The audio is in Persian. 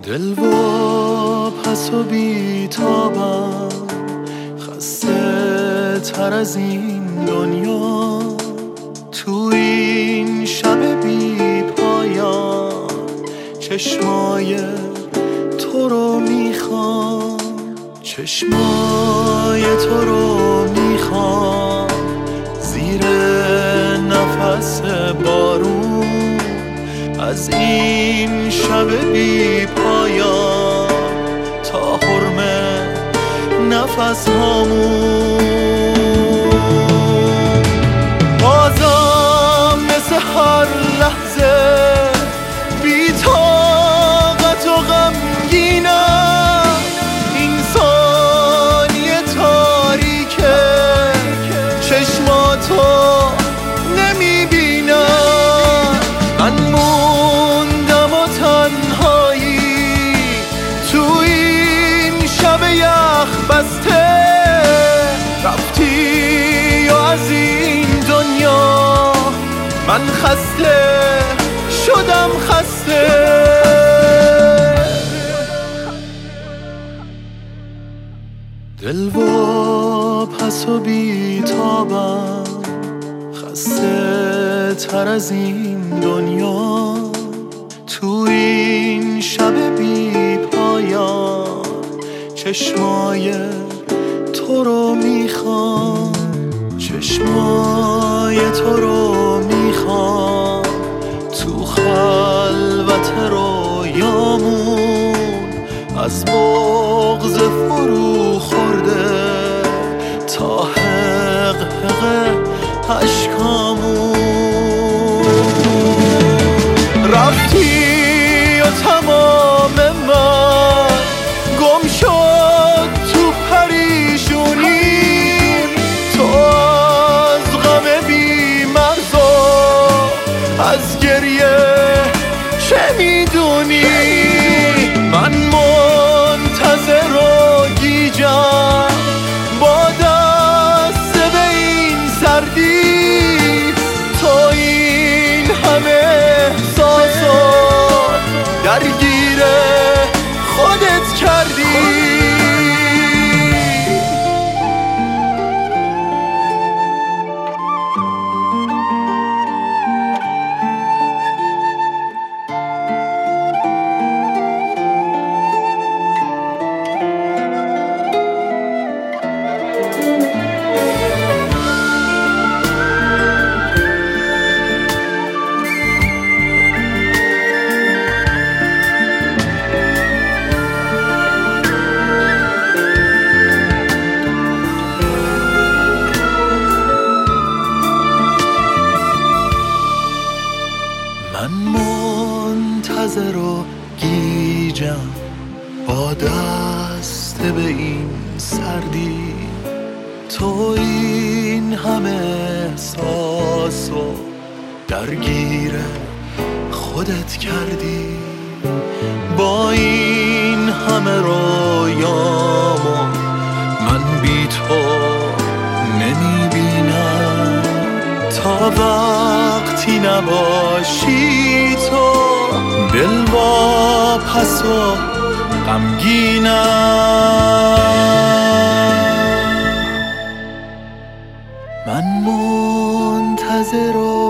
دل و پس و بیتابم، خسته تر از این دنیا. تو این شب بی پایان چشمای تو رو میخوام، چشمای تو رو میخوام. زیر نفس بارون از این شب بی پایان تا حرم نفس هامون. بازم مثل هر لحظه بی طاقت و غمگینم، این ثانیه تاریکه چشماتو نمیبینم. من موندم و تنهایی تو این شب یخ بسته، رفتی و از این دنیا من خسته شدم، خسته. دل و پس و بیتابم، خسته تر از این دنیا. تو این شب بی پایان چشمای تو رو میخوام، چشمای تو رو میخوام. تو خلوت رویامون از بغض فرو خورده تا حقحق اشکامون. رفتی و تمام من گم شد تو پریشونی، تو از غم بی مرزا از گریه چه میدونی؟ من منتظر و گیجم با دست به این سردی، تو این همه احساسو درگیر خودت کردی. من منتظر و گیجم با دست به این سردی، تو این همه احساسو درگیر خودت کردی. با این همه رویامو من بی تو نمیبینم، تا وقتی نباشی تو دل با پس و غمگینم. من منتظر و